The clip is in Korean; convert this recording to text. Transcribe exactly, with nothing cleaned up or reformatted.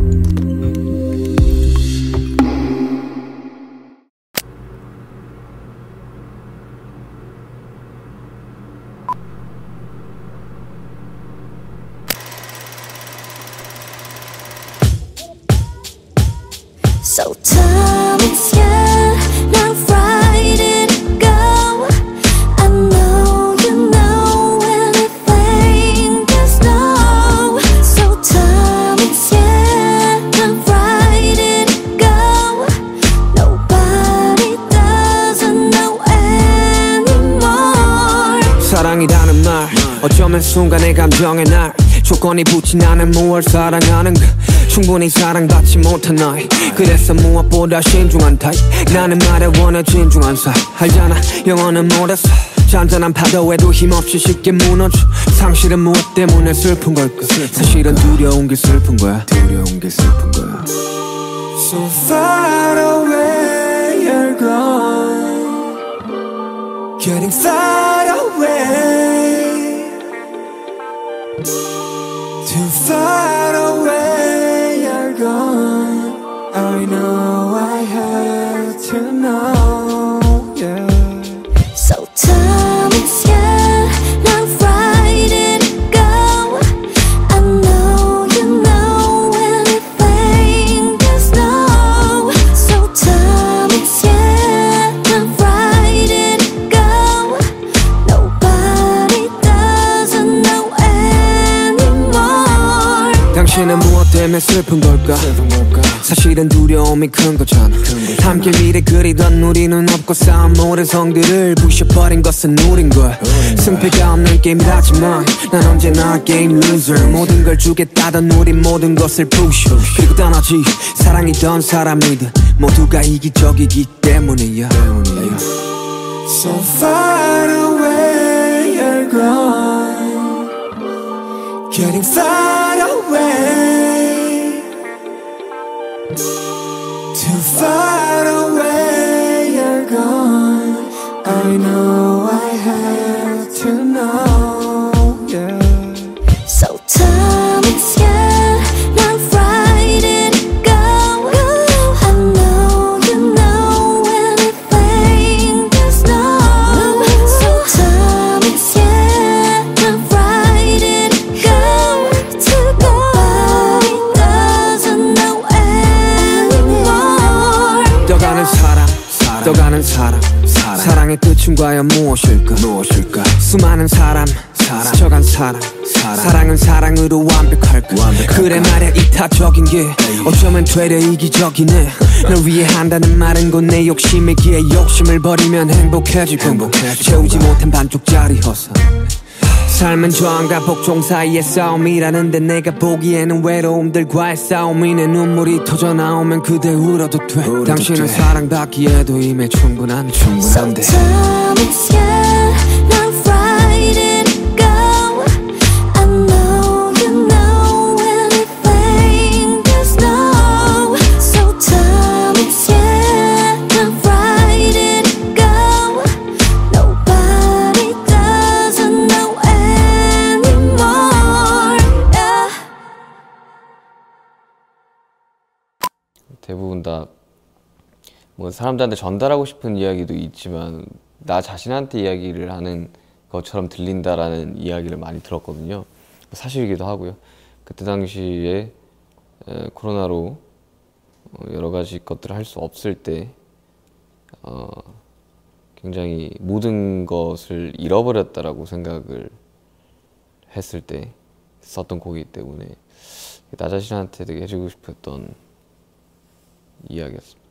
So time is here, now right and go. I know you know anything there's no. So time is here, now right and go. Nobody doesn't know anymore. 사랑이라는 말 어쩌면 순간의 감정의 날 조건이 붙인 나는 무얼 사랑하는가 충분히 사랑받지 못한 나이 그래서 무엇보다 신중한 타입 나는 말에 원해 진중한 사 알잖아 영어는 못했어 잔잔한 파도에도 힘없이 쉽게 무너져 상실은 무엇 때문에 슬픈 걸까 사실은 두려운 게 슬픈 거야 두려운 게 슬픈 거야 So far away you're gone Getting far away Too far away you're gone I know I have to know, yeah So time is here, now right and go. I know you know anything there's no. So time is here, now right and go. Nobody doesn't know anymore. 당신은 무엇 때문에 슬픈 걸까 사실은 두려움이 큰 거잖아 함께 미래 그리던 우리는 없고 쌓은 모든 성들을 부셔버린 것은 우린 걸 승패가 없는 게임이라지만 난 언제나 게임 loser 모든 걸 주겠다던 우린 모든 것을 부셔 그리고 떠나지 사랑이던 사람이든 모두가 이기적이기 때문이야 So far away you're gone Getting far away Too far away you're gone I know I have to know, yeah So time is here, now right and go. I know you know anything there's no. So time is here, now right and go. Nobody doesn't know anymore. 떠가는 사람 떠가는 사람 사랑의 끝은 과연 무엇일까 무엇일까 수많은 사람 스쳐간 사람 사랑은 사랑으로 완벽할까 그래 말야 이타적인 게 어쩌면 되려 이기적이네 널 위해 한다는 말은 곧 내 욕심이기에 욕심을 버리면 행복해지고 채우지 못한 반쪽짜리 허사 삶은 저항과 복종 사이의 싸움이라는데 내가 보기에는 외로움들과의 싸움이네 눈물이 터져 나오면 그대 울어도 돼 당신은 사랑받기에도 이미 충분한 충분한데 So time is here, now right and go. I know you know anything there's no. So time is here, now right and go. Nobody doesn't know anymore, yeah. 대부분 다 뭐 사람들한테 전달하고 싶은 이야기도 있지만 나 자신한테 이야기를 하는 것처럼 들린다라는 이야기를 많이 들었거든요. 사실이기도 하고요. 그때 당시에 에, 코로나로 여러 가지 것들을 할 수 없을 때 어, 굉장히 모든 것을 잃어버렸다라고 생각을 했을 때 썼던 곡이기 때문에 나 자신한테 되게 해주고 싶었던 이야기였습니다.